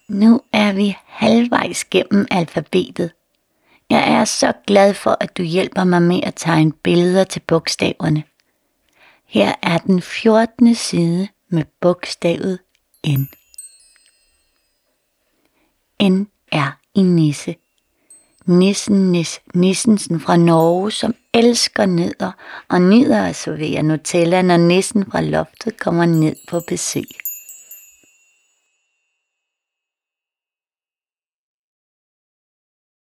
Nu er vi halvvejs gennem alfabetet. Jeg er så glad for, at du hjælper mig med at tegne billeder til bogstaverne. Her er den 14. side med bogstavet N. N er i nisse. Nissensen fra Norge, som elsker nødder og nyder at servere Nutella, når nissen fra loftet kommer ned på besøg.